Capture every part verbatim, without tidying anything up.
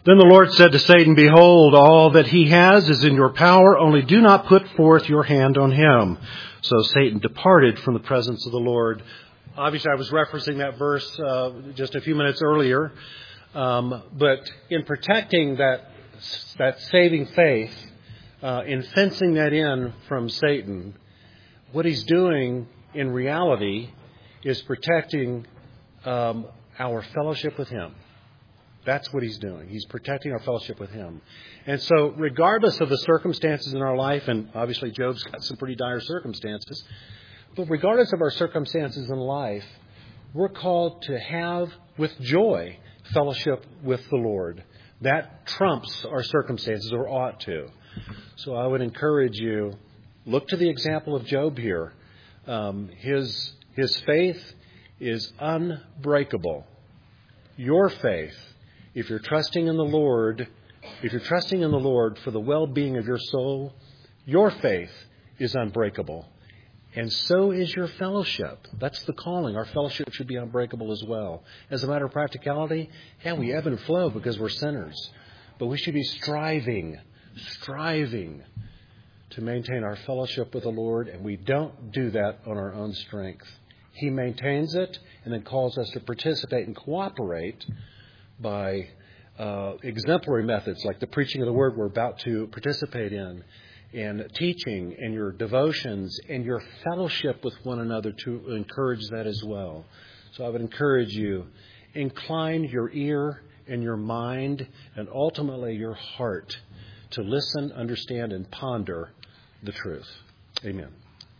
Then the Lord said to Satan, "Behold, all that he has is in your power, only do not put forth your hand on him." So Satan departed from the presence of the Lord. Obviously, I was referencing that verse uh, just a few minutes earlier. Um, but in protecting that that saving faith, uh, in fencing that in from Satan, what he's doing in reality is protecting um, our fellowship with him. That's what he's doing. He's protecting our fellowship with him. And so regardless of the circumstances in our life, and obviously Job's got some pretty dire circumstances, but regardless of our circumstances in life, we're called to have, with joy, fellowship with the Lord. That trumps our circumstances, or ought to. So I would encourage you, look to the example of Job here. Um, his, his faith is unbreakable. Your faith, if you're trusting in the Lord, if you're trusting in the Lord for the well-being of your soul, your faith is unbreakable. And so is your fellowship. That's the calling. Our fellowship should be unbreakable as well. As a matter of practicality, yeah, we ebb and flow because we're sinners. But we should be striving, striving to maintain our fellowship with the Lord. And we don't do that on our own strength. He maintains it and then calls us to participate and cooperate by uh, exemplary methods like the preaching of the Word we're about to participate in, and teaching, and your devotions, and your fellowship with one another to encourage that as well. So I would encourage you, incline your ear and your mind and ultimately your heart to listen, understand, and ponder the truth. Amen.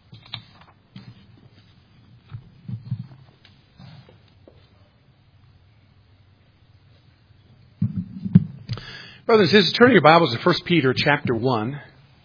Brothers and sisters, turn your Bibles to First Peter chapter one.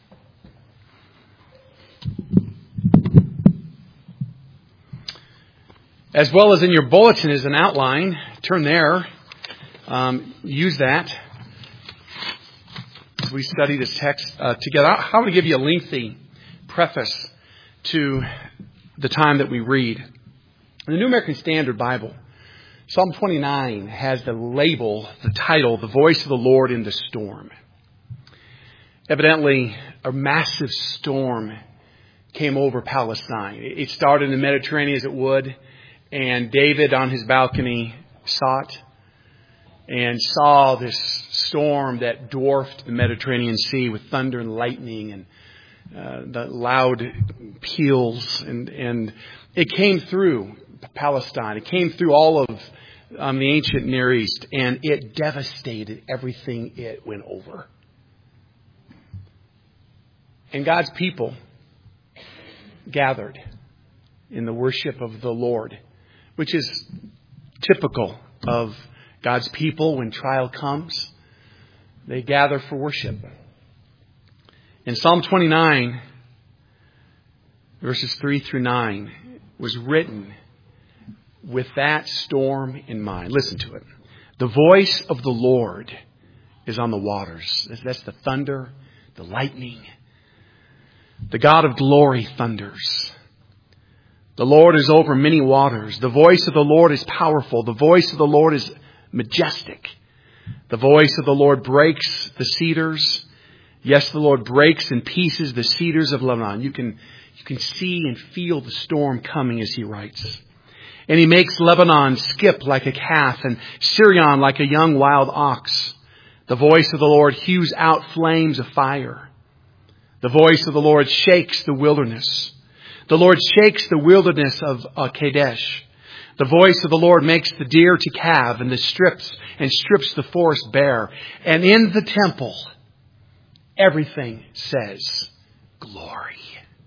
As well as in your bulletin is an outline. Turn there. Um, use that as we study this text uh, together. I want to give you a lengthy preface to the time that we read. In the New American Standard Bible, Psalm twenty-nine has the label, the title, "The Voice of the Lord in the Storm." Evidently, a massive storm came over Palestine. It started in the Mediterranean as it would, and David on his balcony saw it and saw this storm that dwarfed the Mediterranean Sea with thunder and lightning and uh, the loud peals, and, and it came through Palestine. It came through all of um, the ancient Near East, and it devastated everything it went over. And God's people gathered in the worship of the Lord, which is typical of God's people when trial comes. They gather for worship. And Psalm twenty-nine, verses three through nine, was written with that storm in mind. Listen to it. The voice of the Lord is on the waters. That's the thunder, the lightning. The God of glory thunders. The Lord is over many waters. The voice of the Lord is powerful. The voice of the Lord is majestic. The voice of the Lord breaks the cedars. Yes, the Lord breaks in pieces the cedars of Lebanon. You can, you can see and feel the storm coming as he writes. And he makes Lebanon skip like a calf and Sirion like a young wild ox. The voice of the Lord hews out flames of fire. The voice of the Lord shakes the wilderness. The Lord shakes the wilderness of uh, Kadesh. The voice of the Lord makes the deer to calve and the strips and strips the forest bare. And in the temple, everything says glory.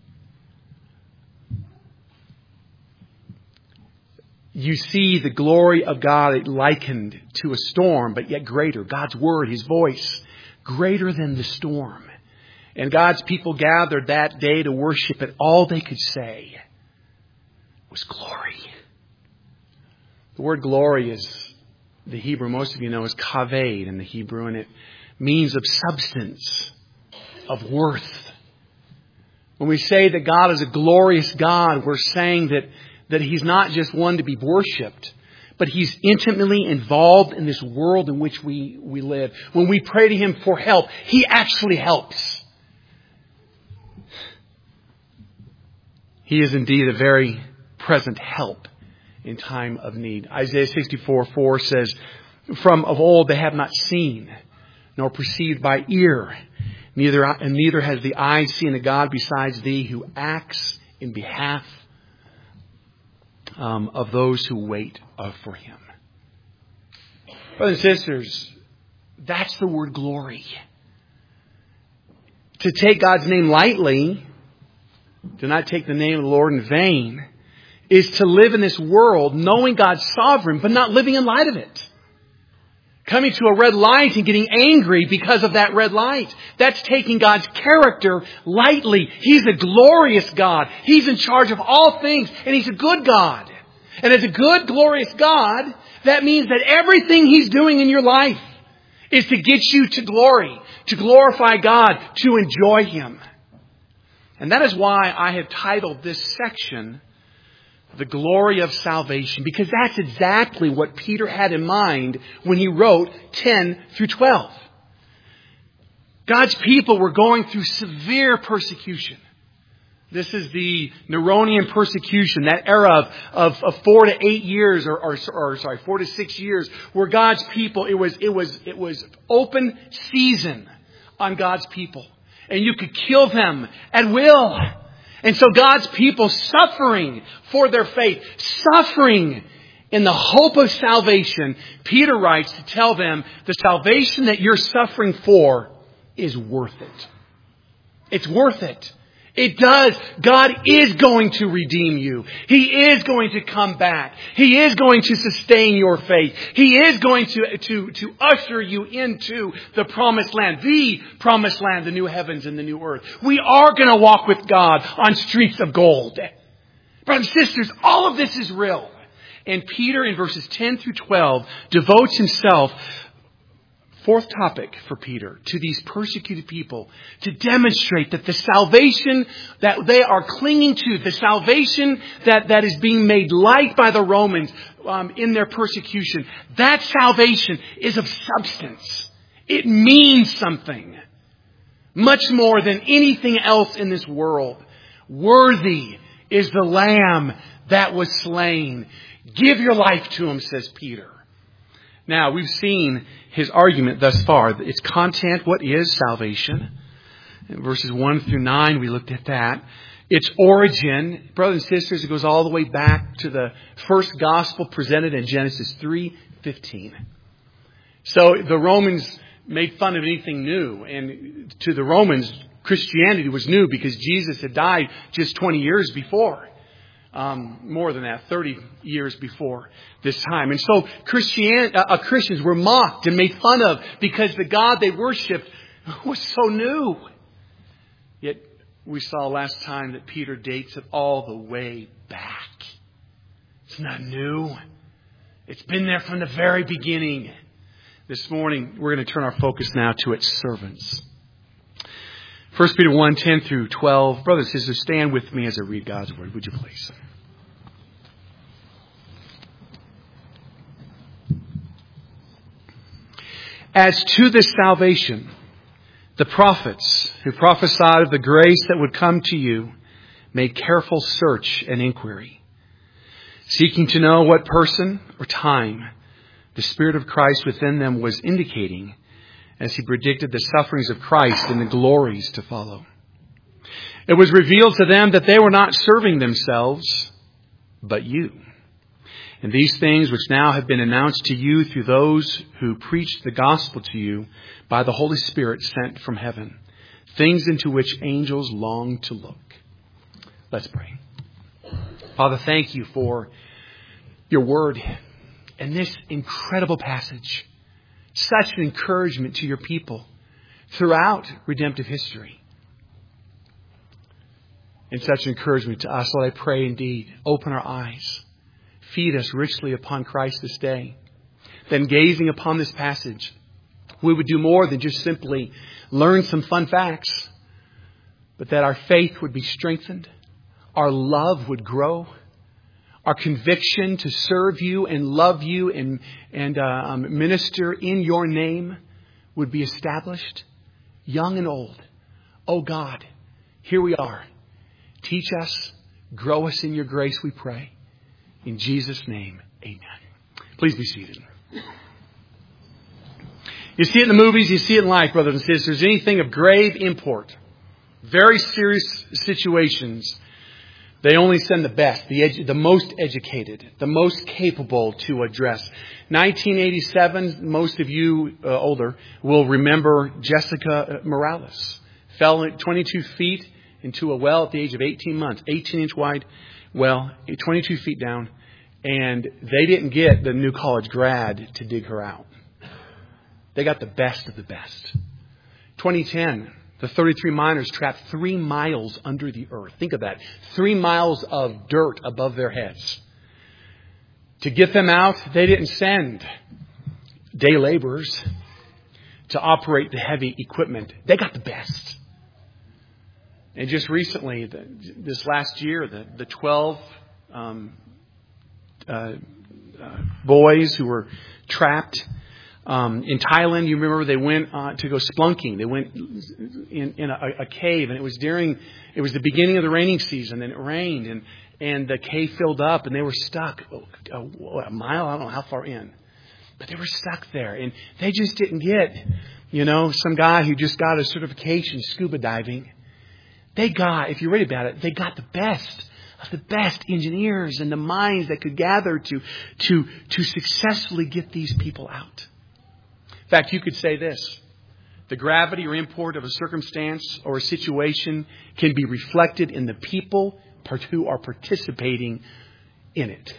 You see the glory of God likened to a storm, but yet greater. God's word, his voice, greater than the storm. And God's people gathered that day to worship it. All they could say was glory. The word glory is the Hebrew, most of you know, is kaved in the Hebrew, and it means of substance, of worth. When we say that God is a glorious God, we're saying that, that he's not just one to be worshipped, but He's intimately involved in this world in which we, we live. When we pray to Him for help, He actually helps. He is indeed a very present help in time of need. Isaiah sixty-four four says, "From of old they have not seen, nor perceived by ear, neither and neither has the eye seen a God besides Thee, who acts in behalf um, of those who wait uh, for Him." Brothers and sisters, that's the word glory. To take God's name lightly, to not take the name of the Lord in vain, is to live in this world knowing God's sovereign, but not living in light of it. Coming to a red light and getting angry because of that red light. That's taking God's character lightly. He's a glorious God. He's in charge of all things, and He's a good God. And as a good, glorious God, that means that everything He's doing in your life is to get you to glory, to glorify God, to enjoy Him. And that is why I have titled this section, "The Glory of Salvation," because that's exactly what Peter had in mind when he wrote ten through twelve. God's people were going through severe persecution. This is the Neronian persecution, that era of, of, of four to eight years, or, or, or sorry, four to six years, where God's people, it was, it was, it was open season on God's people. And you could kill them at will. And so God's people suffering for their faith, suffering in the hope of salvation, Peter writes to tell them the salvation that you're suffering for is worth it. It's worth it. It does. God is going to redeem you. He is going to come back. He is going to sustain your faith. He is going to, to, to usher you into the promised land, the promised land, the new heavens and the new earth. We are going to walk with God on streets of gold. Brothers and sisters, all of this is real. And Peter in verses ten through twelve devotes himself, fourth topic for Peter, to these persecuted people, to demonstrate that the salvation that they are clinging to, the salvation that, that is being made light by the Romans um, in their persecution, that salvation is of substance. It means something. Much more than anything else in this world. Worthy is the Lamb that was slain. Give your life to Him, says Peter. Now, we've seen his argument thus far. Its content, what is salvation? In verses one through nine, we looked at that. Its origin, brothers and sisters, it goes all the way back to the first gospel presented in Genesis three fifteen. So the Romans made fun of anything new. And to the Romans, Christianity was new because Jesus had died just twenty years before. Um, more than that, thirty years before this time. And so Christian, uh, Christians were mocked and made fun of because the God they worshipped was so new. Yet we saw last time that Peter dates it all the way back. It's not new. It's been there from the very beginning. This morning, we're going to turn our focus now to its servants. First Peter one, ten through twelve. Brothers and sisters, stand with me as I read God's Word. Would you please? As to this salvation, the prophets who prophesied of the grace that would come to you made careful search and inquiry, seeking to know what person or time the Spirit of Christ within them was indicating as He predicted the sufferings of Christ and the glories to follow. It was revealed to them that they were not serving themselves, but you. And these things which now have been announced to you through those who preached the gospel to you by the Holy Spirit sent from heaven, things into which angels long to look. Let's pray. Father, thank you for your word and this incredible passage. Such an encouragement to your people throughout redemptive history. And such encouragement to us. Lord, I pray indeed, open our eyes. Feed us richly upon Christ this day. Then gazing upon this passage, we would do more than just simply learn some fun facts, but that our faith would be strengthened, our love would grow, our conviction to serve you and love you and, and uh, um, minister in your name would be established, young and old. Oh God, here we are. Teach us, grow us in your grace, we pray. In Jesus' name, amen. Please be seated. You see it in the movies, you see it in life, brothers and sisters. Anything of grave import, very serious situations, they only send the best, the, edu- the most educated, the most capable to address. nineteen eighty-seven, most of you uh, older will remember Jessica Morales. Fell twenty-two feet into a well at the age of eighteen months, eighteen inch wide well, twenty-two feet down. And they didn't get the new college grad to dig her out. They got the best of the best. twenty ten, the thirty-three miners trapped three miles under the earth. Think of that. Three miles of dirt above their heads. To get them out, they didn't send day laborers to operate the heavy equipment. They got the best. And just recently, the, this last year, the, the twelve um, uh, uh, boys who were trapped Um, in Thailand, you remember they went uh, to go spelunking. They went in, in a, a cave, and it was during, it was the beginning of the raining season, and it rained, and, and the cave filled up, and they were stuck a, a mile, I don't know how far in, but they were stuck there, and they just didn't get, you know, some guy who just got a certification scuba diving. They got, if you read about it, they got the best of the best engineers and the minds that could gather to, to, to successfully get these people out. In fact, you could say this. The gravity or import of a circumstance or a situation can be reflected in the people who are participating in it.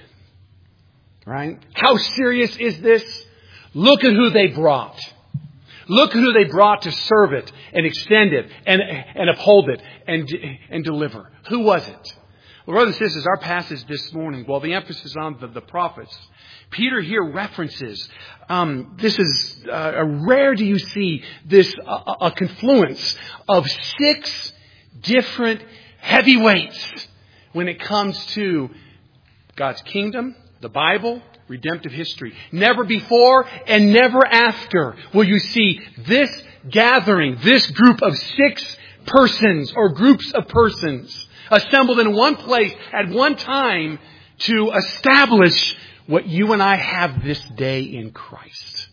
Right? How serious is this? Look at who they brought. Look at who they brought to serve it and extend it and, and uphold it and, and deliver. Who was it? Well, brothers and sisters, our passage this morning, well, the emphasis on the, the prophets, Peter here references, um, this is uh, a rare do you see this, uh, a confluence of six different heavyweights when it comes to God's kingdom, the Bible, redemptive history. Never before and never after will you see this gathering, this group of six persons or groups of persons assembled in one place at one time to establish what you and I have this day in Christ.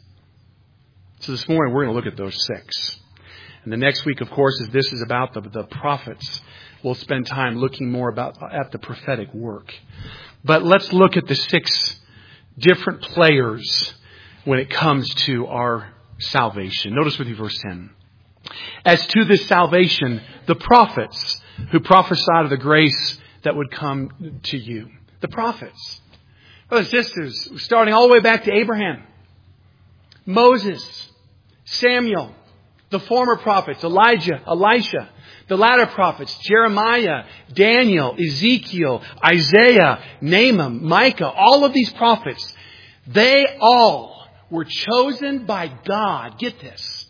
So this morning we're going to look at those six. And the next week, of course, is this is about the, the prophets. We'll spend time looking more about at the prophetic work. But let's look at the six different players when it comes to our salvation. Notice with me verse ten. As to this salvation, the prophets who prophesied of the grace that would come to you. The prophets. Brothers and sisters, starting all the way back to Abraham, Moses, Samuel, the former prophets, Elijah, Elisha, the latter prophets, Jeremiah, Daniel, Ezekiel, Isaiah, Nahum, Micah, all of these prophets, they all were chosen by God, get this,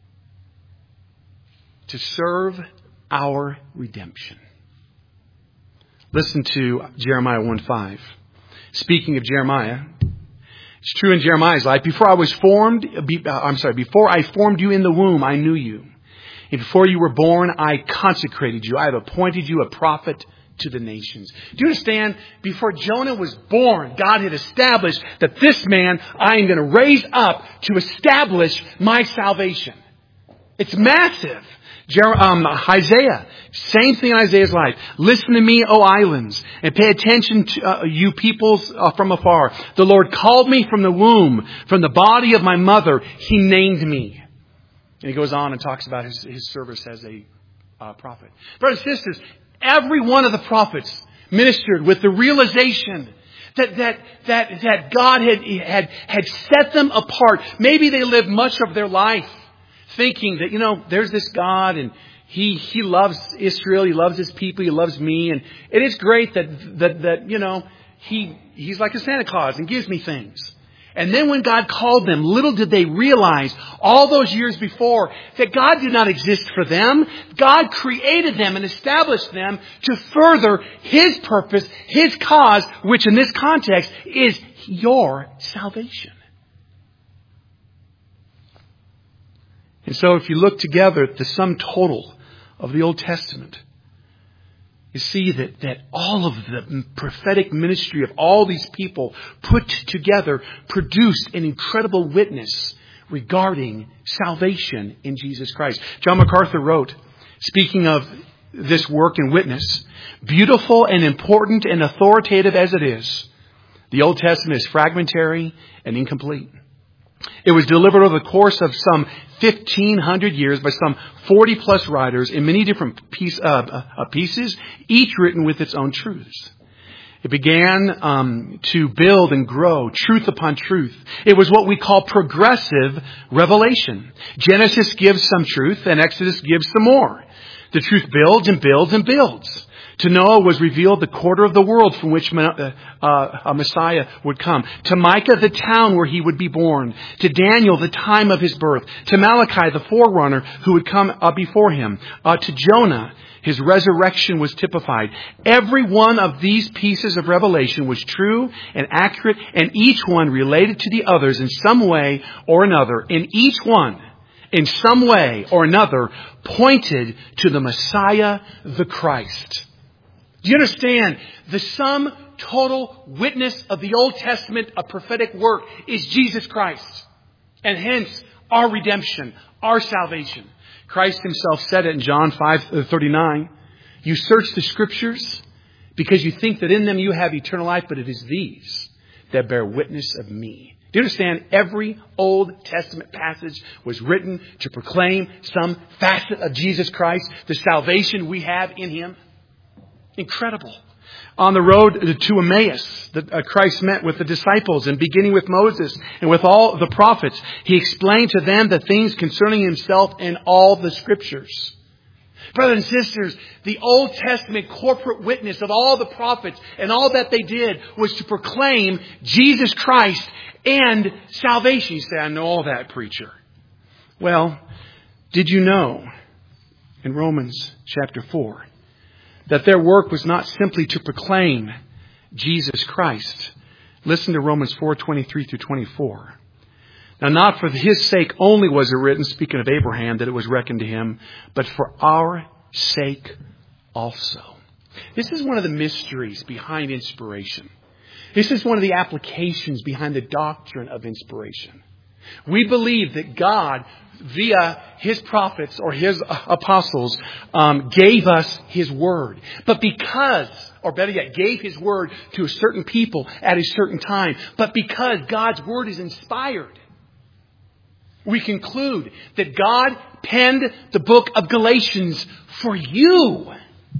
to serve our redemption. Listen to Jeremiah one five. Speaking of Jeremiah, it's true in Jeremiah's life. Before I was formed, I'm sorry, before I formed you in the womb, I knew you. And before you were born, I consecrated you. I have appointed you a prophet to the nations. Do you understand? Before Jonah was born, God had established that this man I am going to raise up to establish my salvation. It's massive. Um, Isaiah, same thing in Isaiah's life. Listen to me, O islands, and pay attention to uh, you peoples uh, from afar. The Lord called me from the womb, from the body of my mother. He named me. And he goes on and talks about his, his service as a uh, prophet. Brothers and sisters, every one of the prophets ministered with the realization that that that that God had had had set them apart. Maybe they lived much of their life thinking that, you know, there's this God and He He loves Israel, He loves His people, He loves me, and it is great that that that you know He He's like a Santa Claus and gives me things. And then when God called them, little did they realize all those years before that God did not exist for them. God created them and established them to further His purpose, His cause, which in this context is your salvation. And so if you look together at the sum total of the Old Testament, you see that, that all of the prophetic ministry of all these people put together produced an incredible witness regarding salvation in Jesus Christ. John MacArthur wrote, speaking of this work and witness, beautiful and important and authoritative as it is, the Old Testament is fragmentary and incomplete. It was delivered over the course of some fifteen hundred years by some forty plus writers in many different piece, uh, uh, pieces, each written with its own truths. It began um, to build and grow truth upon truth. It was what we call progressive revelation. Genesis gives some truth and Exodus gives some more. The truth builds and builds and builds. To Noah was revealed the quarter of the world from which uh, a Messiah would come. To Micah, the town where he would be born. To Daniel, the time of his birth. To Malachi, the forerunner who would come uh, before him. Uh, to Jonah, his resurrection was typified. Every one of these pieces of revelation was true and accurate, and each one related to the others in some way or another. And each one, in some way or another, pointed to the Messiah, the Christ. Do you understand? The sum total witness of the Old Testament, a prophetic work, is Jesus Christ. And hence, our redemption, our salvation. Christ Himself said it in John five thirty-nine. You search the Scriptures because you think that in them you have eternal life, but it is these that bear witness of me. Do you understand? Every Old Testament passage was written to proclaim some facet of Jesus Christ, the salvation we have in Him. Incredible. On the road to Emmaus, that Christ met with the disciples, and beginning with Moses and with all the prophets, He explained to them the things concerning Himself in all the Scriptures. Brothers and sisters, the Old Testament corporate witness of all the prophets and all that they did was to proclaim Jesus Christ and salvation. You say, I know all that, preacher. Well, did you know in Romans chapter four that their work was not simply to proclaim Jesus Christ? Listen to Romans four twenty-three through twenty-four. Now, not for His sake only was it written, speaking of Abraham, that it was reckoned to him, but for our sake also. This is one of the mysteries behind inspiration. This is one of the applications behind the doctrine of inspiration. We believe that God, via His prophets or His apostles, um, gave us His word. But because, or better yet, gave His word to a certain people at a certain time. But because God's word is inspired, we conclude that God penned the book of Galatians for you,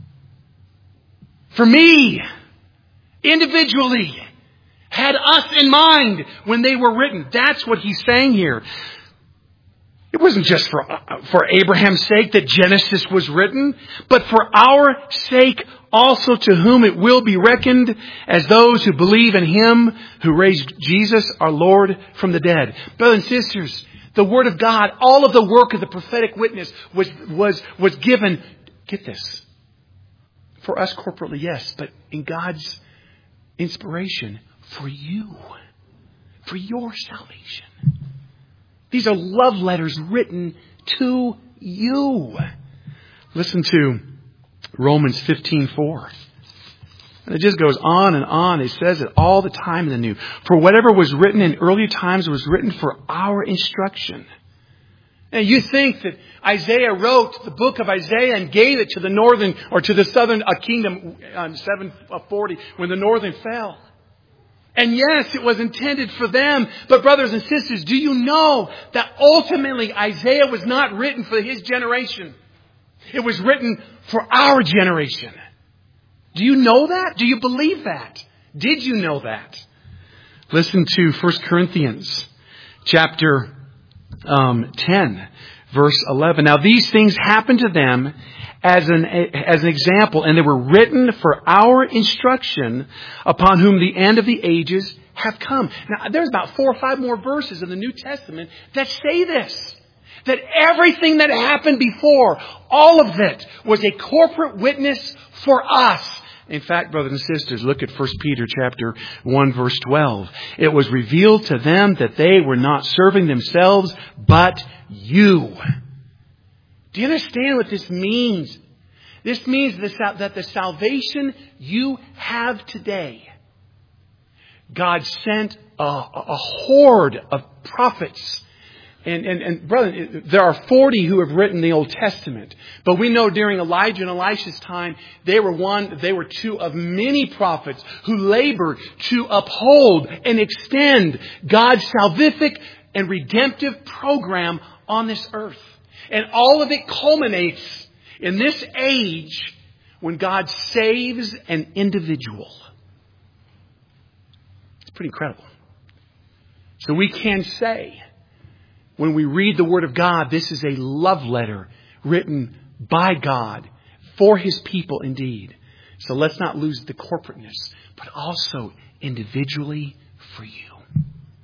for me, individually, had us in mind when they were written. That's what he's saying here. It wasn't just for, for Abraham's sake that Genesis was written, but for our sake also, to whom it will be reckoned as those who believe in Him who raised Jesus our Lord from the dead. Brothers and sisters, the Word of God, all of the work of the prophetic witness was, was, was given, get this, for us corporately, yes, but in God's inspiration, for you, for your salvation. These are love letters written to you. Listen to Romans fifteen four. And it just goes on and on. It says it all the time in the New. For whatever was written in earlier times was written for our instruction. And you think that Isaiah wrote the book of Isaiah and gave it to the northern or to the southern uh, kingdom on seven forty when the northern fell. And yes, it was intended for them. But brothers and sisters, do you know that ultimately Isaiah was not written for his generation? It was written for our generation. Do you know that? Do you believe that? Did you know that? Listen to First Corinthians chapter um, ten, verse eleven. Now these things happened to them as an as an example, and they were written for our instruction, upon whom the end of the ages have come. Now, there's about four or five more verses in the New Testament that say this. That everything that happened before, all of it, was a corporate witness for us. In fact, brothers and sisters, look at First Peter chapter one, verse twelve. It was revealed to them that they were not serving themselves, but you. Do you understand what this means? This means that the salvation you have today, God sent a, a horde of prophets. And, and, and brother, there are forty who have written the Old Testament. But we know during Elijah and Elisha's time, they were one, they were two of many prophets who labored to uphold and extend God's salvific and redemptive program on this earth. And all of it culminates in this age when God saves an individual. It's pretty incredible. So we can say, when we read the Word of God, this is a love letter written by God for His people indeed. So let's not lose the corporateness, but also individually for you.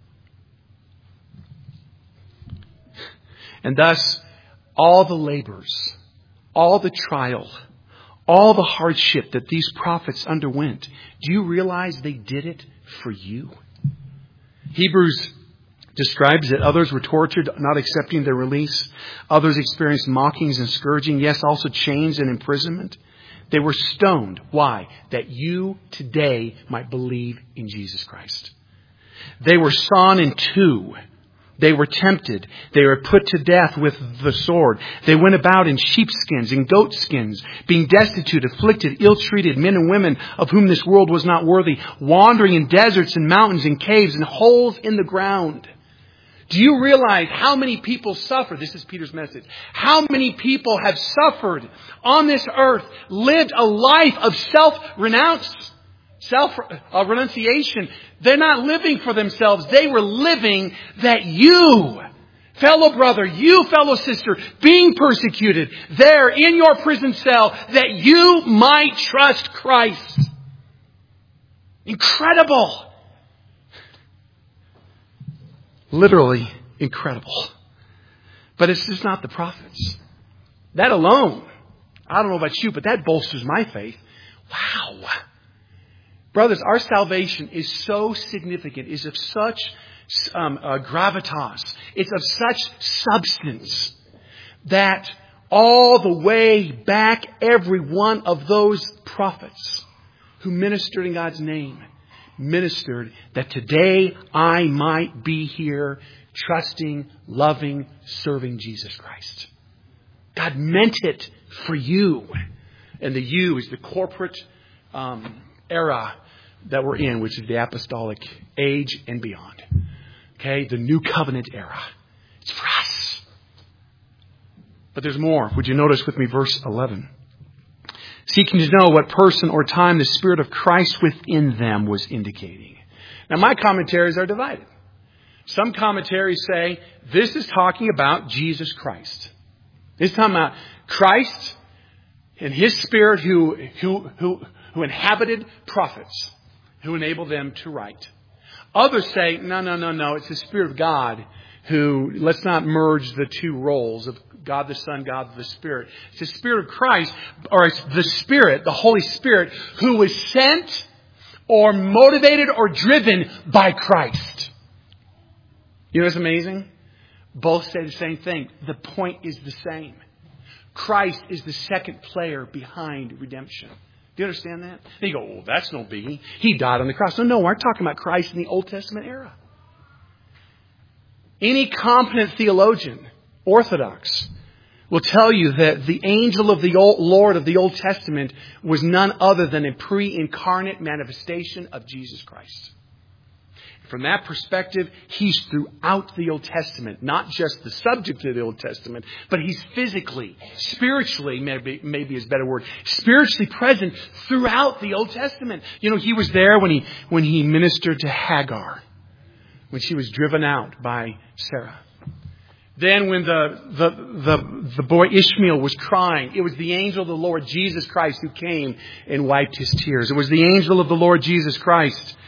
And thus, all the labors, all the trial, all the hardship that these prophets underwent, do you realize they did it for you? Hebrews describes that others were tortured, not accepting their release. Others experienced mockings and scourging. Yes, also chains and imprisonment. They were stoned. Why? That you today might believe in Jesus Christ. They were sawn in two. They were tempted. They were put to death with the sword. They went about in sheepskins and goatskins, being destitute, afflicted, ill-treated, men and women of whom this world was not worthy, wandering in deserts and mountains and caves and holes in the ground. Do you realize how many people suffer? This is Peter's message. How many people have suffered on this earth, lived a life of self-renounce, self-renunciation. They're not living for themselves. They were living that you, fellow brother, you, fellow sister, being persecuted there in your prison cell, that you might trust Christ. Incredible. Literally incredible. But it's just not the prophets. That alone, I don't know about you, but that bolsters my faith. Wow. Brothers, our salvation is so significant, is of such um, uh, gravitas, it's of such substance, that all the way back, every one of those prophets who ministered in God's name ministered that today I might be here trusting, loving, serving Jesus Christ. God meant it for you. And the you is the corporate um, era that we're in, which is the apostolic age and beyond. Okay, the new covenant era. It's for us. But there's more. Would you notice with me verse eleven? Seeking to know what person or time the Spirit of Christ within them was indicating. Now, my commentaries are divided. Some commentaries say this is talking about Jesus Christ. This is talking about Christ and His Spirit who, who, who, who inhabited prophets, who enabled them to write. Others say, no, no, no, no, it's the Spirit of God who, let's not merge the two roles of God the Son, God the Spirit. It's the Spirit of Christ, or it's the Spirit, the Holy Spirit, who was sent or motivated or driven by Christ. You know what's amazing? Both say the same thing. The point is the same. Christ is the second player behind redemption. Do you understand that? And you go, well, that's no biggie. He died on the cross. No, no, we're talking about Christ in the Old Testament era. Any competent theologian, Orthodox, will tell you that the angel of the old Lord of the Old Testament was none other than a pre-incarnate manifestation of Jesus Christ. From that perspective, He's throughout the Old Testament, not just the subject of the Old Testament, but He's physically, spiritually, maybe, maybe is a better word, spiritually present throughout the Old Testament. You know, He was there when He, when He ministered to Hagar, when she was driven out by Sarah. Then when the, the, the, the boy Ishmael was crying, it was the angel of the Lord Jesus Christ who came and wiped his tears. It was the angel of the Lord Jesus Christ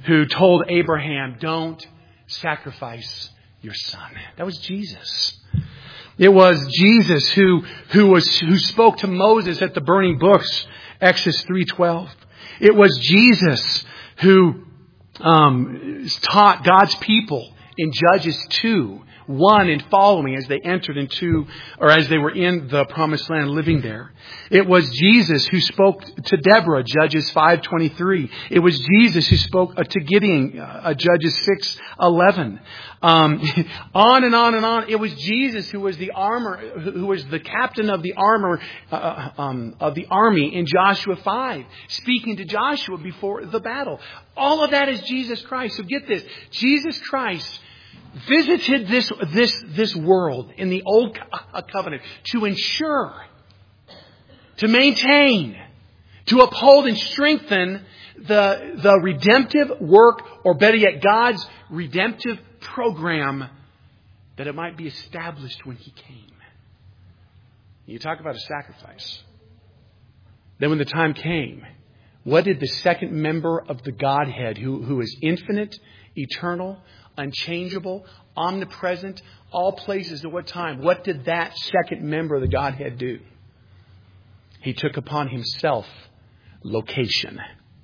who told Abraham, don't sacrifice your son. That was Jesus. It was Jesus who, who was, who spoke to Moses at the burning bush, Exodus three twelve. It was Jesus who, um, taught God's people in Judges two, one and following as they entered into, or as they were in the promised land living there. It was Jesus who spoke to Deborah, Judges five twenty-three. It was Jesus who spoke to Gideon, uh, Judges six eleven. Um, on and on and on. It was Jesus who was the armor, who was the captain of the armor, uh, um, of the army in Joshua five, speaking to Joshua before the battle. All of that is Jesus Christ. So get this. Jesus Christ visited this, this, this world in the Old Covenant to ensure, to maintain, to uphold and strengthen the, the redemptive work, or better yet, God's redemptive program, that it might be established when He came. You talk about a sacrifice. Then when the time came, what did the second member of the Godhead, who, who is infinite, eternal, unchangeable, omnipresent, all places at what time, what did that second member of the Godhead do? He took upon Himself location.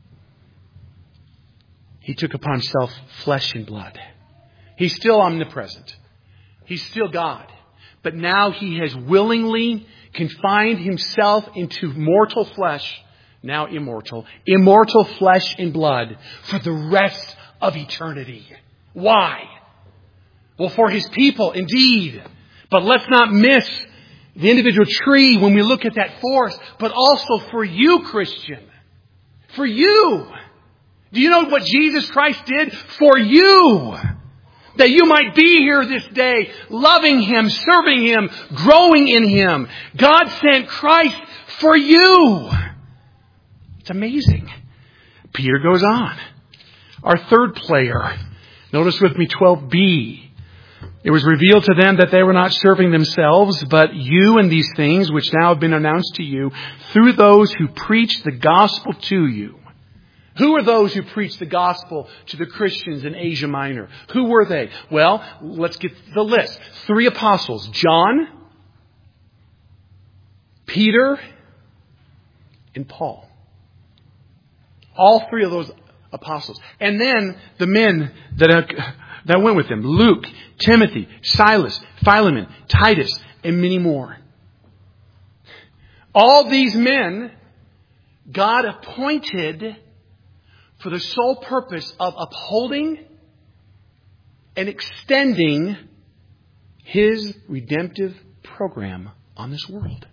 He took upon Himself flesh and blood. He's still omnipresent. He's still God. But now He has willingly confined Himself into mortal flesh, now immortal, immortal flesh and blood for the rest of eternity. Why? Well, for His people, indeed. But let's not miss the individual tree when we look at that forest, but also for you, Christian. For you. Do you know what Jesus Christ did for you? That you might be here this day, loving Him, serving Him, growing in Him. God sent Christ for you. It's amazing. Peter goes on. Our third player. Notice with me twelve b. It was revealed to them that they were not serving themselves, but you and these things which now have been announced to you through those who preach the gospel to you. Who are those who preached the gospel to the Christians in Asia Minor? Who were they? Well, let's get the list. Three apostles. John, Peter, and Paul. All three of those apostles. And then the men that, uh, that went with them. Luke, Timothy, Silas, Philemon, Titus, and many more. All these men God appointed for the sole purpose of upholding and extending His redemptive program on this world.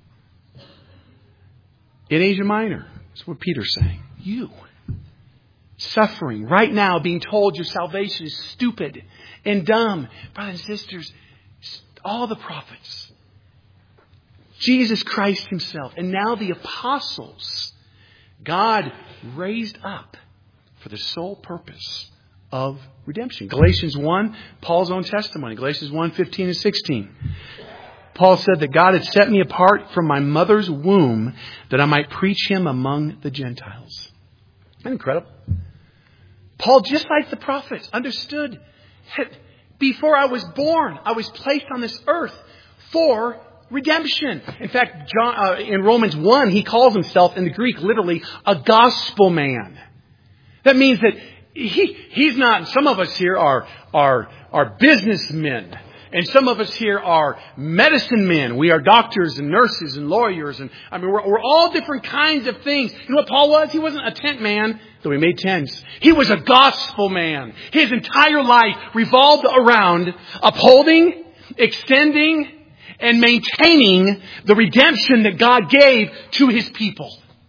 In Asia Minor, that's what Peter's saying. You. Suffering right now, being told your salvation is stupid and dumb. Brothers and sisters, all the prophets, Jesus Christ Himself, and now the apostles, God raised up for the sole purpose of redemption. Galatians one, Paul's own testimony. Galatians one, fifteen and sixteen. Paul said that God had set me apart from my mother's womb that I might preach Him among the Gentiles. Isn't that incredible? Paul, just like the prophets, understood that before I was born, I was placed on this earth for redemption. In fact, John, uh, in Romans one, he calls himself in the Greek literally a gospel man. That means that he he's not, some of us here are, are, are businessmen. And some of us here are medicine men. We are doctors and nurses and lawyers. And I mean, we're, we're all different kinds of things. You know what Paul was? He wasn't a tent man, though he made tents. He was a gospel man. His entire life revolved around upholding, extending, and maintaining the redemption that God gave to His people.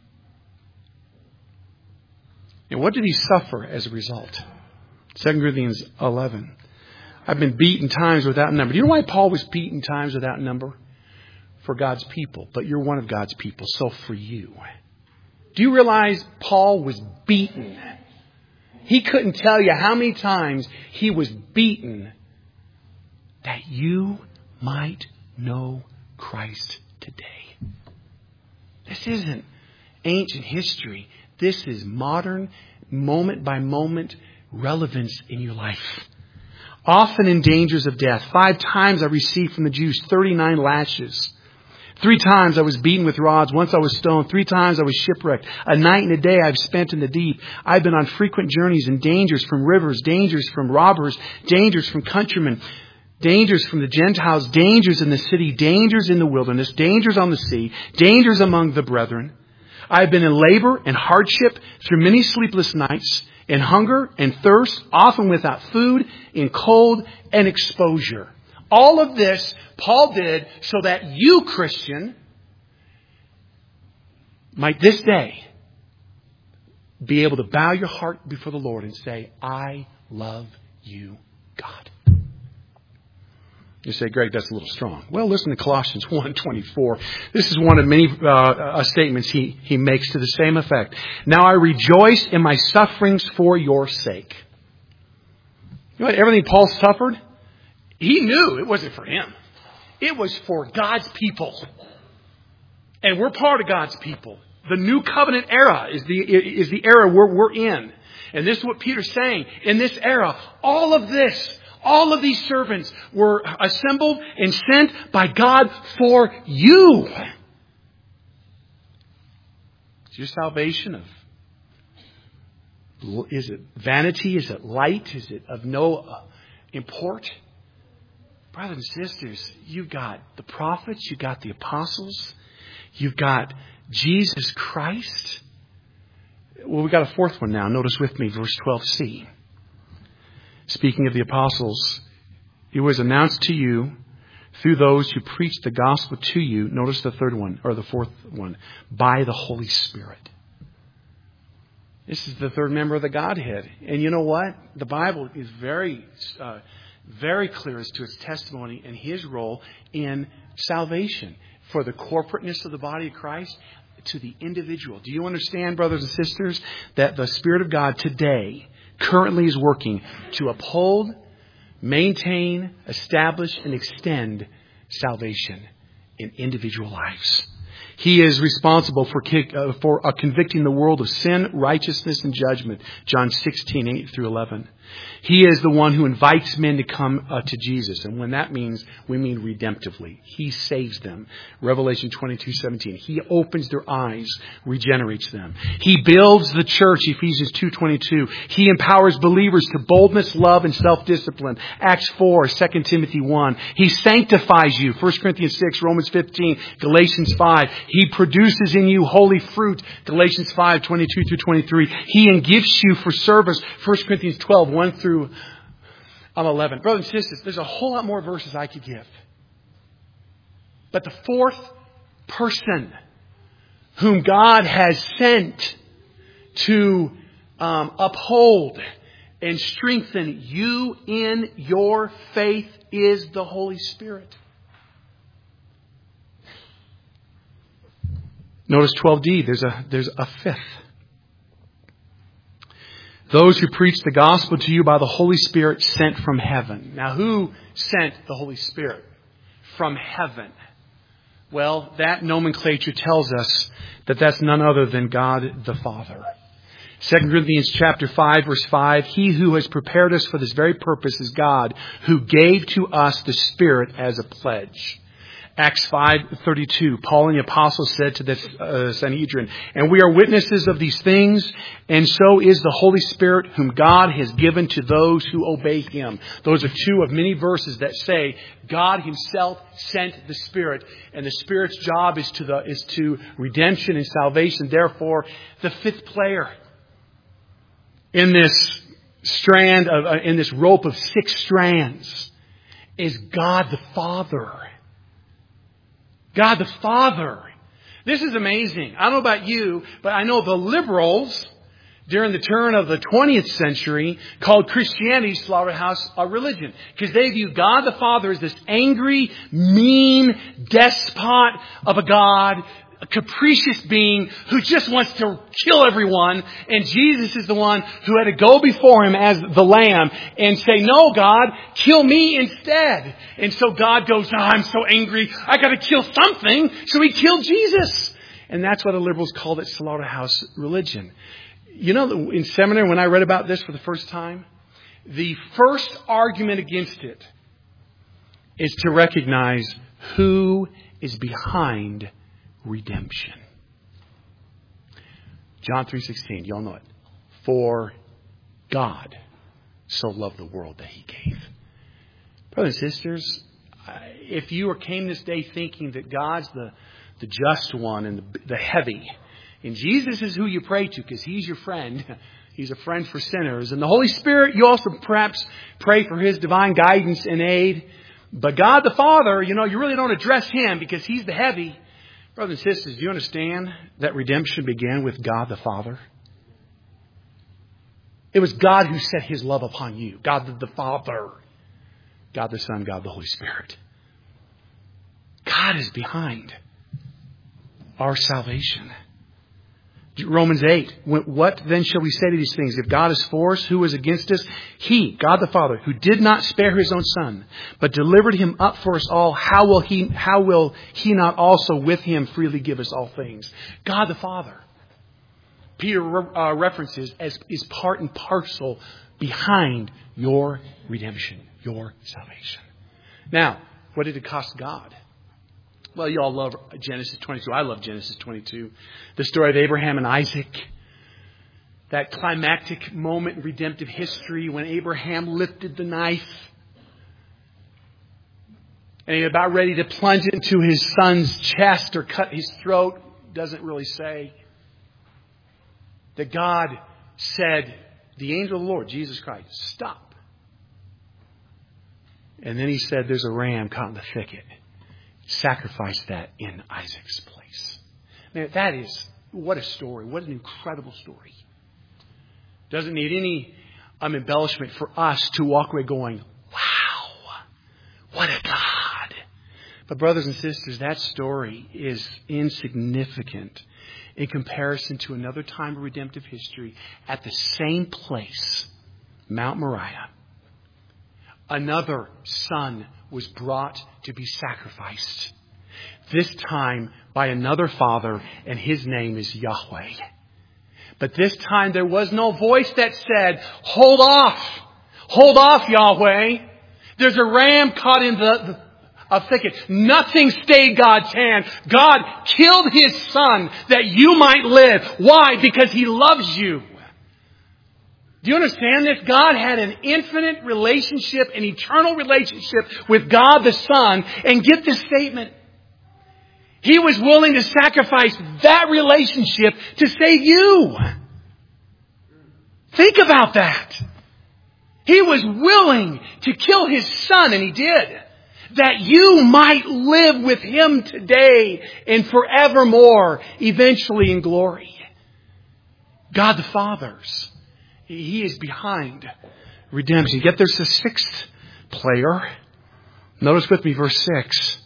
And what did he suffer as a result? Second Corinthians eleven. I've been beaten times without number. Do you know why Paul was beaten times without number? For God's people. But you're one of God's people, so for you. Do you realize Paul was beaten? He couldn't tell you how many times he was beaten that you might know Christ today. This isn't ancient history. This is modern, moment by moment relevance in your life. Often in dangers of death. Five times I received from the Jews thirty-nine lashes. Three times I was beaten with rods. Once I was stoned. Three times I was shipwrecked. A night and a day I've spent in the deep. I've been on frequent journeys and dangers from rivers, dangers from robbers, dangers from countrymen, dangers from the Gentiles, dangers in the city, dangers in the wilderness, dangers on the sea, dangers among the brethren. I've been in labor and hardship through many sleepless nights, in hunger and thirst, often without food, in cold and exposure. All of this Paul did so that you, Christian, might this day be able to bow your heart before the Lord and say, I love you, God. You say, Greg, that's a little strong. Well, listen to Colossians one twenty-four. This is one of many uh, uh, statements he, he makes to the same effect. Now I rejoice in my sufferings for your sake. You know what? Everything Paul suffered, he knew it wasn't for him. It was for God's people. And we're part of God's people. The new covenant era is the, is the era we're, we're in. And this is what Peter's saying. In this era, all of this, all of these servants were assembled and sent by God for you. Is your salvation of, is it vanity? Is it light? Is it of no uh, import? Brothers and sisters, you've got the prophets, you've got the apostles, you've got Jesus Christ. Well, we've got a fourth one now. Notice with me, verse twelve c. Speaking of the apostles, it was announced to you through those who preached the gospel to you. Notice the third one, or the fourth one, by the Holy Spirit. This is the third member of the Godhead. And you know what? The Bible is very, uh, very clear as to its testimony and His role in salvation. For the corporateness of the body of Christ to the individual. Do you understand, brothers and sisters, that the Spirit of God today currently is working to uphold, maintain, establish, and extend salvation in individual lives? He is responsible for uh, for uh, convicting the world of sin, righteousness, and judgment. John sixteen, eight through eleven. He is the one who invites men to come uh, to Jesus. And when that means, we mean redemptively. He saves them. Revelation twenty-two, seventeen. He opens their eyes, regenerates them. He builds the church. Ephesians two, twenty-two. He empowers believers to boldness, love, and self-discipline. Acts four, Second Timothy one. He sanctifies you. First Corinthians six, Romans fifteen, Galatians five. He produces in you holy fruit. Galatians five, twenty-two through twenty-three. He engifts you for service. First Corinthians twelve, one through eleven. Brothers and sisters, there's a whole lot more verses I could give. But the fourth person whom God has sent to um, uphold and strengthen you in your faith is the Holy Spirit. Notice twelve D, there's a, there's a fifth. Those who preach the gospel to you by the Holy Spirit sent from heaven. Now, who sent the Holy Spirit from heaven? Well, that nomenclature tells us that that's none other than God the Father. Second Corinthians chapter five, verse five. He who has prepared us for this very purpose is God, who gave to us the Spirit as a pledge. Acts five thirty-two, Paul and the apostles said to the uh, Sanhedrin, and we are witnesses of these things, and so is the Holy Spirit whom God has given to those who obey Him. Those are two of many verses that say God Himself sent the Spirit, and the Spirit's job is to the is to redemption and salvation. Therefore, the fifth player in this strand of uh, in this rope of six strands is God the Father. God the Father. This is amazing. I don't know about you, but I know the liberals during the turn of the twentieth century called Christianity slaughterhouse a religion. Because they view God the Father as this angry, mean despot of a God, a capricious being who just wants to kill everyone. And Jesus is the one who had to go before Him as the Lamb and say, no, God, kill me instead. And so God goes, oh, I'm so angry. I got to kill something. So He killed Jesus. And that's why the liberals called it slaughterhouse religion. You know, in seminary, when I read about this for the first time, the first argument against it is to recognize who is behind redemption. John three sixteen, you all know it. For God so loved the world that He gave. Brothers and sisters, if you came this day thinking that God's the, the just one and the, the heavy, and Jesus is who you pray to because He's your friend, He's a friend for sinners, and the Holy Spirit, you also perhaps pray for His divine guidance and aid, but God the Father, you know, you really don't address Him because He's the heavy. Brothers and sisters, do you understand that redemption began with God the Father? It was God who set His love upon you. God the Father. God the Son, God the Holy Spirit. God is behind our salvation. Romans eight, what then shall we say to these things? If God is for us, who is against us? He, God the Father, who did not spare His own Son, but delivered Him up for us all, how will He, how will He not also with Him freely give us all things? God the Father. Peter uh, references as is part and parcel behind your redemption, your salvation. Now, what did it cost God? Well, you all love Genesis twenty-two. I love Genesis twenty-two. The story of Abraham and Isaac. That climactic moment in redemptive history when Abraham lifted the knife. And he's about ready to plunge it into his son's chest or cut his throat. Doesn't really say. That God said, the angel of the Lord, Jesus Christ, stop. And then He said, there's a ram caught in the thicket. Sacrifice that in Isaac's place. Man, that is, what a story. What an incredible story. Doesn't need any um, embellishment for us to walk away going, wow, what a God. But brothers and sisters, that story is insignificant in comparison to another time of redemptive history at the same place, Mount Moriah. Another son was brought to be sacrificed. This time by another father, and his name is Yahweh. But this time there was no voice that said, hold off, hold off, Yahweh. There's a ram caught in the, the a thicket. Nothing stayed God's hand. God killed His Son that you might live. Why? Because He loves you. Do you understand this? God had an infinite relationship, an eternal relationship with God the Son. And get this statement. He was willing to sacrifice that relationship to save you. Think about that. He was willing to kill His Son, and He did. That you might live with Him today and forevermore, eventually in glory. God the Father's. He is behind redemption. Yet there's a sixth player. Notice with me verse six.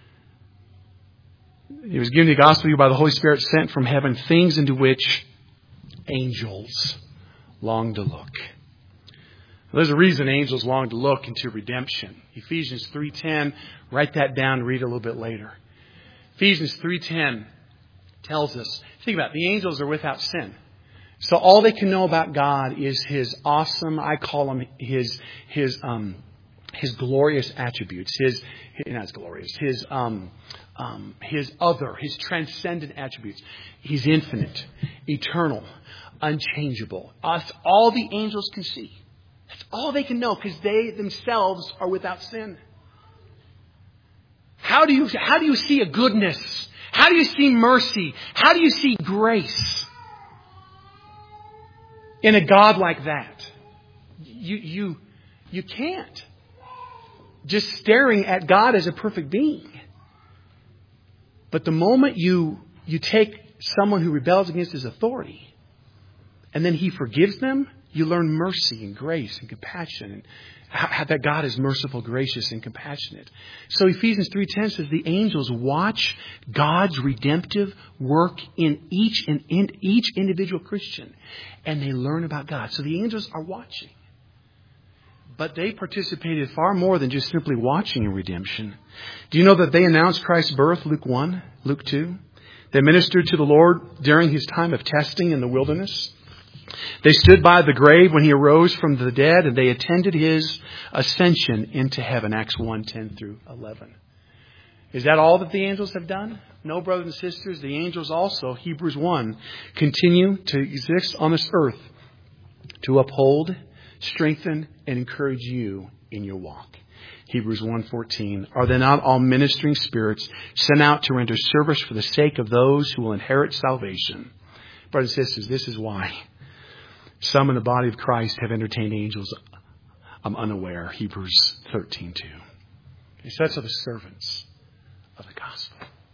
He was given the gospel to you by the Holy Spirit sent from heaven, things into which angels long to look. There's a reason angels long to look into redemption. Ephesians three ten, write that down and read it a little bit later. Ephesians three ten tells us, think about it, the angels are without sin. So all they can know about God is His awesome, I call Him His, His, um, His glorious attributes. His, not His glorious, His, um, um, His other, His transcendent attributes. He's infinite, eternal, unchangeable. That's all the angels can see. That's all they can know because they themselves are without sin. How do you, how do you see a goodness? How do you see mercy? How do you see grace in a God like that? You, you, you can't. Just staring at God as a perfect being. But the moment you, you take someone who rebels against His authority and then He forgives them, you learn mercy and grace and compassion, and how that God is merciful, gracious, and compassionate. So Ephesians three ten says the angels watch God's redemptive work in each and in each individual Christian, and they learn about God. So the angels are watching. But they participated far more than just simply watching in redemption. Do you know that they announced Christ's birth, Luke one, Luke two? They ministered to the Lord during His time of testing in the wilderness. They stood by the grave when he arose from the dead, and they attended his ascension into heaven. Acts one, ten through eleven. Is that all that the angels have done? No, brothers and sisters. The angels also, Hebrews one, continue to exist on this earth to uphold, strengthen, and encourage you in your walk. Hebrews one fourteen. Are they not all ministering spirits sent out to render service for the sake of those who will inherit salvation? Brothers and sisters, this is why some in the body of Christ have entertained angels. I'm unaware. Hebrews thirteen two. He says of the servants of the gospel.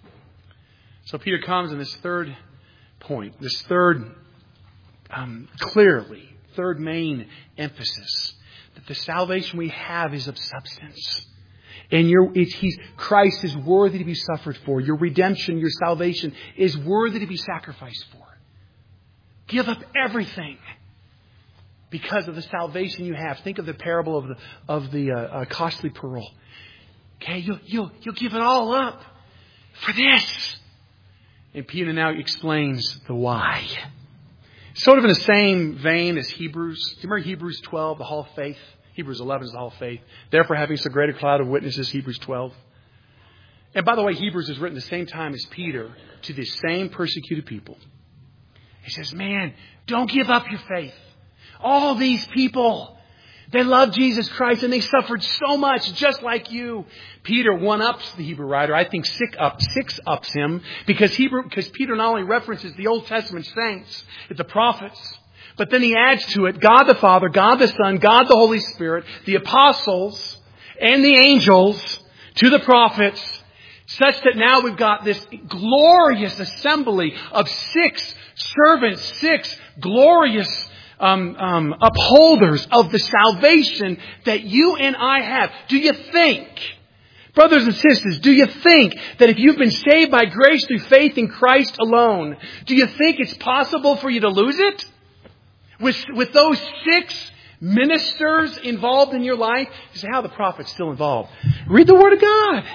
So Peter comes in this third point, this third, um, clearly, third main emphasis, that the salvation we have is of substance. And your, it's, he's, Christ is worthy to be suffered for. Your redemption, your salvation is worthy to be sacrificed for. Give up everything because of the salvation you have. Think of the parable of the of the uh, uh, costly pearl. Okay, you'll you'll you'll give it all up for this. And Peter now explains the why. Sort of in the same vein as Hebrews. Do you remember Hebrews twelve, the Hall of Faith? Hebrews eleven is the Hall of Faith. Therefore, having so great a cloud of witnesses, Hebrews twelve. And by the way, Hebrews is written the same time as Peter to the same persecuted people. He says, man, don't give up your faith. All these people, they love Jesus Christ and they suffered so much just like you. Peter one-ups the Hebrew writer. I think six up, six ups him because Hebrew, because Peter not only references the Old Testament saints, the prophets, but then he adds to it God the Father, God the Son, God the Holy Spirit, the apostles and the angels to the prophets, such that now we've got this glorious assembly of six servants, six glorious um, um, upholders of the salvation that you and I have. Do you think, brothers and sisters, do you think that if you've been saved by grace through faith in Christ alone, do you think it's possible for you to lose it? With, with those six ministers involved in your life? You say, how are the prophets still involved? Read the Word of God.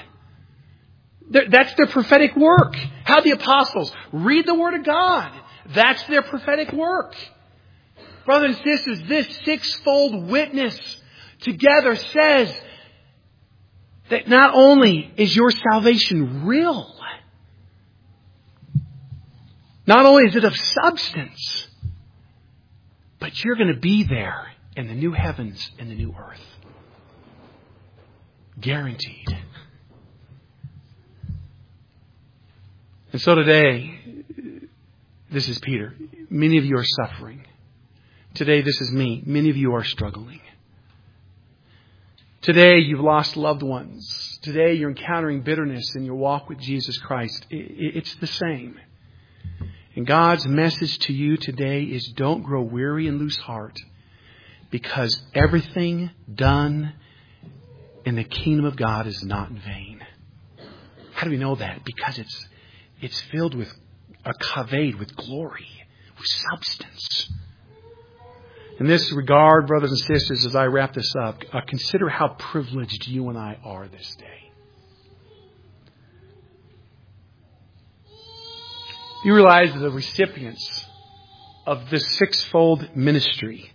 That's their prophetic work. How the apostles? Read the Word of God. That's their prophetic work. Brothers and sisters, this sixfold witness together says that not only is your salvation real, not only is it of substance, but you're going to be there in the new heavens and the new earth. Guaranteed. And so today, this is Peter. Many of you are suffering. Today, this is me. Many of you are struggling. Today, you've lost loved ones. Today, you're encountering bitterness in your walk with Jesus Christ. It's the same. And God's message to you today is don't grow weary and lose heart, because everything done in the kingdom of God is not in vain. How do we know that? Because it's it's filled with a kavod, with glory, with substance. In this regard, brothers and sisters, as I wrap this up, uh, consider how privileged you and I are this day. You realize that the recipients of this sixfold ministry,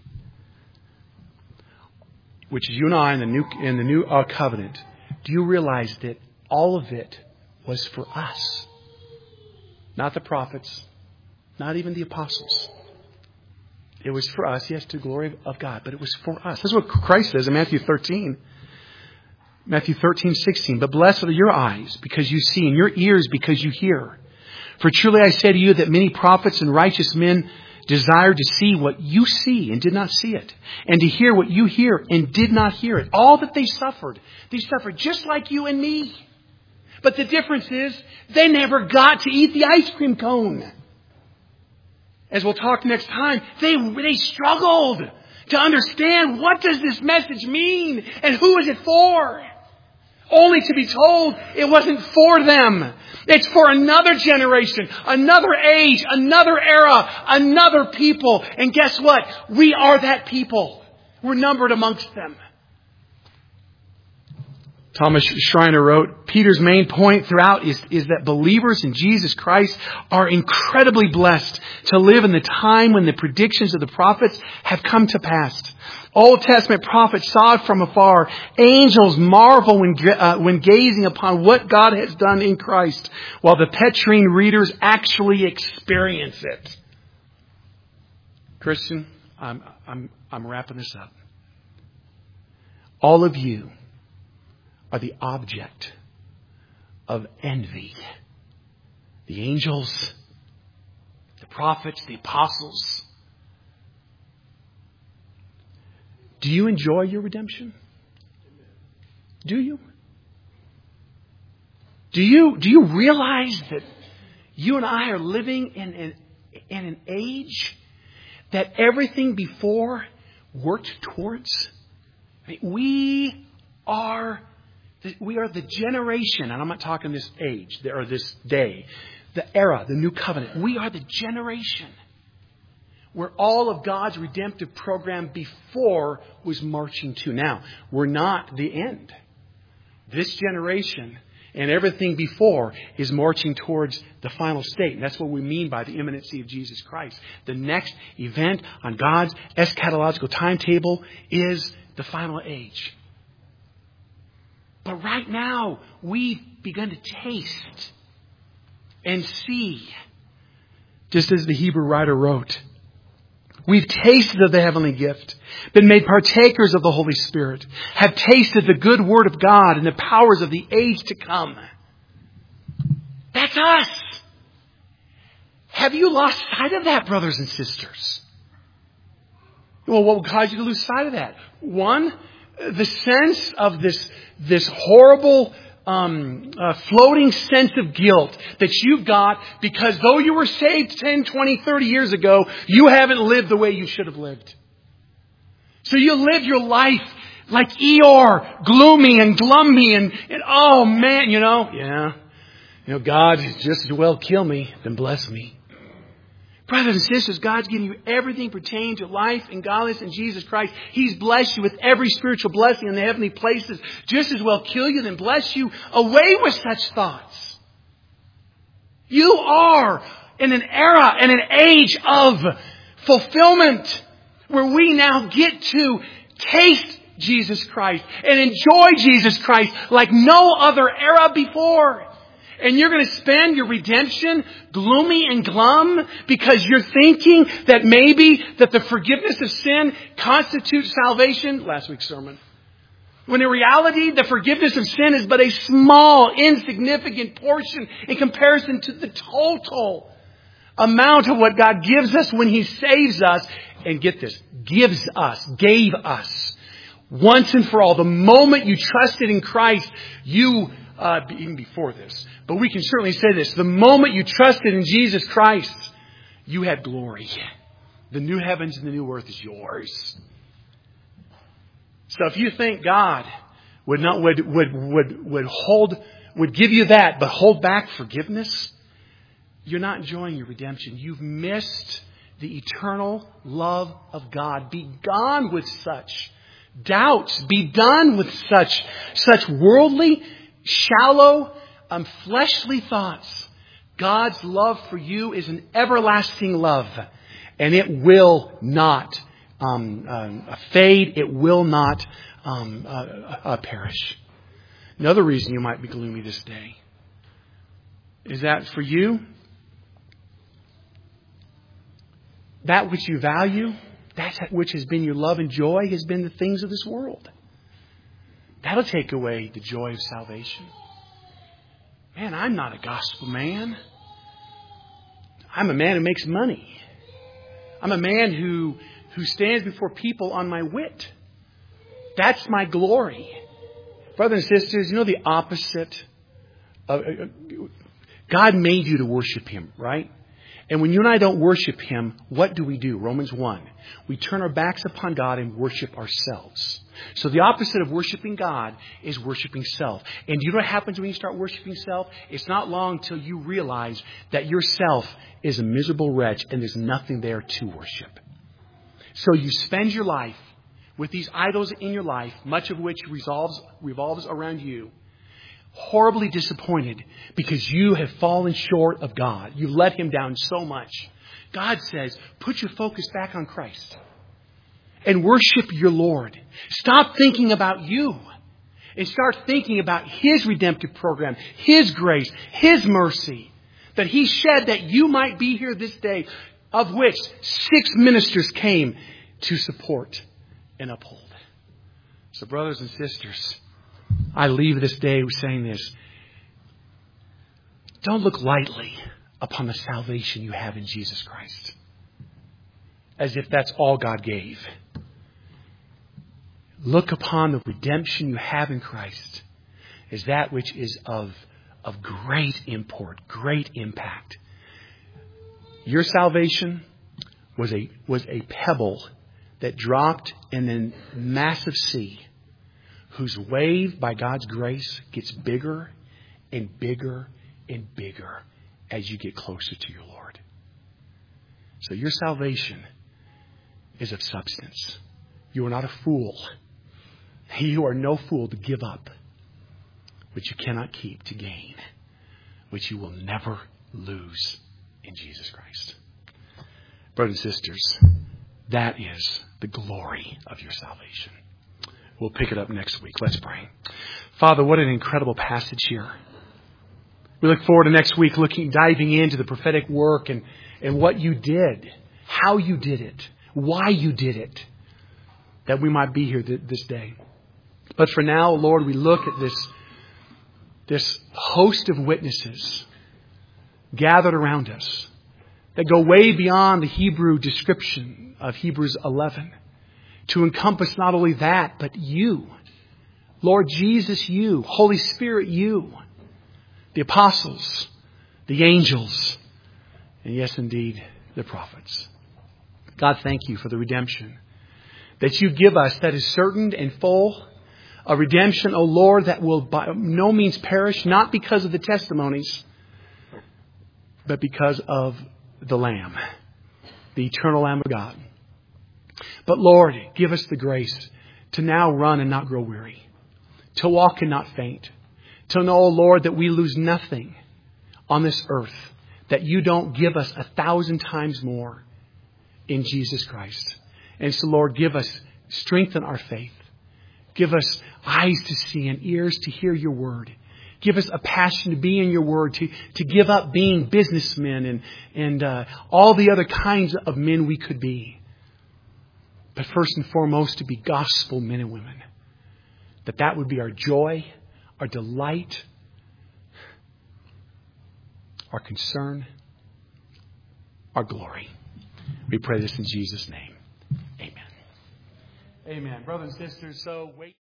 which is you and I in the new in the new uh, covenant, do you realize that all of it was for us? Not the prophets, not even the apostles. It was for us, yes, to the glory of God, but it was for us. This is what Christ says in Matthew thirteen. Matthew thirteen, sixteen. But blessed are your eyes because you see, and your ears because you hear. For truly I say to you that many prophets and righteous men desired to see what you see and did not see it, and to hear what you hear and did not hear it. All that they suffered, they suffered just like you and me. But the difference is they never got to eat the ice cream cone. As we'll talk next time, they, they struggled to understand, what does this message mean and who is it for? Only to be told it wasn't for them. It's for another generation, another age, another era, another people. And guess what? We are that people. We're numbered amongst them. Thomas Schreiner wrote, Peter's main point throughout is, is that believers in Jesus Christ are incredibly blessed to live in the time when the predictions of the prophets have come to pass. Old Testament prophets saw it from afar. Angels marvel when, uh, when gazing upon what God has done in Christ, while the Petrine readers actually experience it. Christian, I'm, I'm, I'm wrapping this up. All of you are the object of envy. The angels, the prophets, the apostles. Do you enjoy your redemption? Do you? Do you, do you realize that you and I are living in an, in an age that everything before worked towards? I mean, we are We are the generation, and I'm not talking this age or this day, the era, the new covenant. We are the generation where all of God's redemptive program before was marching to. Now, we're not the end. This generation and everything before is marching towards the final state. And that's what we mean by the imminency of Jesus Christ. The next event on God's eschatological timetable is the final age. But right now, we've begun to taste and see, just as the Hebrew writer wrote, we've tasted of the heavenly gift, been made partakers of the Holy Spirit, have tasted the good word of God and the powers of the age to come. That's us. Have you lost sight of that, brothers and sisters? Well, what would cause you to lose sight of that? One, the sense of this, this horrible, um, uh, floating sense of guilt that you've got because though you were saved ten, twenty, thirty years ago, you haven't lived the way you should have lived. So you live your life like Eeyore, gloomy and glummy and, and oh man, you know, yeah, you know, God just as well kill me than bless me. Brothers and sisters, God's given you everything pertaining to life and godliness in Jesus Christ. He's blessed you with every spiritual blessing in the heavenly places. Just as well kill you than bless you. Away with such thoughts. You are in an era and an age of fulfillment where we now get to taste Jesus Christ and enjoy Jesus Christ like no other era before. And you're going to spend your redemption gloomy and glum because you're thinking that maybe that the forgiveness of sin constitutes salvation. Last week's sermon. When in reality, the forgiveness of sin is but a small, insignificant portion in comparison to the total amount of what God gives us when He saves us. And get this, gives us, gave us. Once and for all, the moment you trusted in Christ, you... Uh, even before this. But we can certainly say this. The moment you trusted in Jesus Christ, you had glory. The new heavens and the new earth is yours. So if you think God would not would would would would hold would give you that, but hold back forgiveness, you're not enjoying your redemption. You've missed the eternal love of God. Be gone with such doubts. Be done with such such worldly, shallow, um, fleshly thoughts. God's love for you is an everlasting love. And it will not um, uh, fade. It will not um, uh, uh, perish. Another reason you might be gloomy this day is that for you, that which you value, that which has been your love and joy, has been the things of this world. That'll take away the joy of salvation. Man, I'm not a gospel man. I'm a man who makes money. I'm a man who, who stands before people on my wit. That's my glory. Brothers and sisters, you know the opposite of... God made you to worship Him, right? And when you and I don't worship Him, what do we do? Romans one. We turn our backs upon God and worship ourselves. So the opposite of worshiping God is worshiping self. And do you know what happens when you start worshiping self? It's not long till you realize that yourself is a miserable wretch and there's nothing there to worship. So you spend your life with these idols in your life, much of which revolves, revolves around you, horribly disappointed because you have fallen short of God. You've let Him down so much. God says, put your focus back on Christ and worship your Lord. Stop thinking about you and start thinking about His redemptive program, His grace, His mercy that He shed that you might be here this day, of which six ministers came to support and uphold. So brothers and sisters, I leave this day saying this. Don't look lightly upon the salvation you have in Jesus Christ, as if that's all God gave. Look upon the redemption you have in Christ as that which is of, of great import, great impact. Your salvation was a, was a pebble that dropped in a massive sea, whose wave, by God's grace, gets bigger and bigger and bigger as you get closer to your Lord. So your salvation is of substance. You are not a fool. You are no fool to give up which you cannot keep to gain, which you will never lose in Jesus Christ. Brothers and sisters, that is the glory of your salvation. We'll pick it up next week. Let's pray. Father, what an incredible passage here. We look forward to next week looking, diving into the prophetic work and, and what you did, how you did it, why you did it, that we might be here th- this day. But for now, Lord, we look at this, this host of witnesses gathered around us that go way beyond the Hebrew description of Hebrews eleven to encompass not only that, but you, Lord Jesus, you, Holy Spirit, you, the apostles, the angels, and yes, indeed, the prophets. God, thank you for the redemption that you give us that is certain and full. A redemption, O Lord, that will by no means perish, not because of the testimonies, but because of the Lamb, the eternal Lamb of God. But Lord, give us the grace to now run and not grow weary, to walk and not faint, to know, O Lord, that we lose nothing on this earth, that you don't give us a thousand times more in Jesus Christ. And so, Lord, give us, strengthen our faith. Give us eyes to see and ears to hear your word. Give us a passion to be in your word, to, to give up being businessmen and, and uh, all the other kinds of men we could be. But first and foremost, to be gospel men and women. That that would be our joy, our delight, our concern, our glory. We pray this in Jesus' name. Amen. Amen. Brothers and sisters, so wait.